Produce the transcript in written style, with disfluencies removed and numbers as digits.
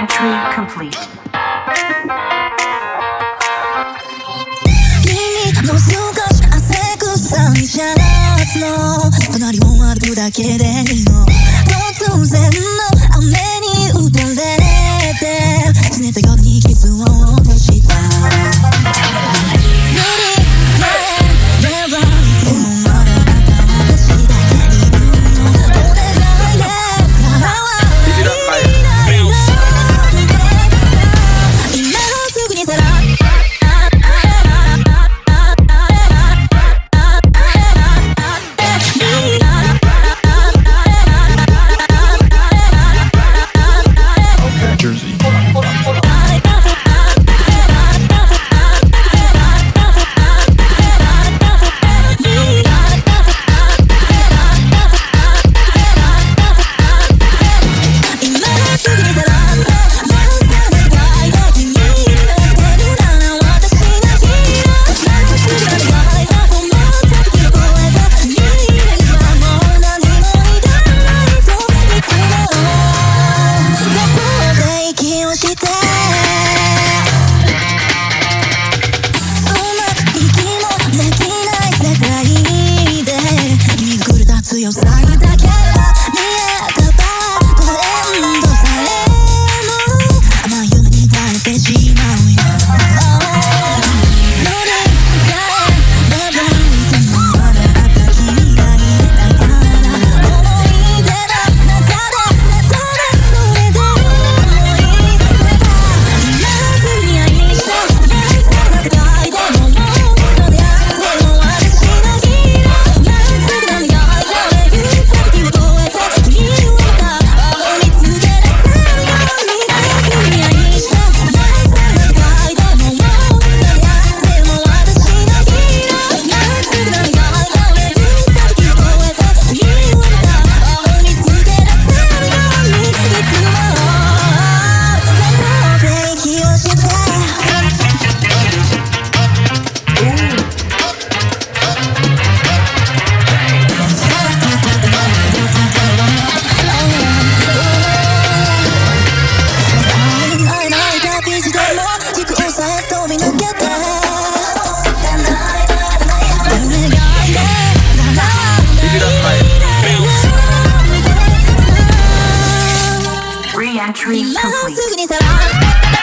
Re-entry complete. もう少し汗臭いシャツの隣を歩くだけでいいの。突然の雨に打たれて拗ねた夜に傷を落とした。強さだけは見えたばトレンドさえも甘い夢に変えてしまうよ。乗り換えればいつも笑った君がいたから思い出の中で寝たらそれで思い出が今すぐに愛した大好きな世界でももう一度出会っても私のヒーローまっすぐな願い Re-entry complete.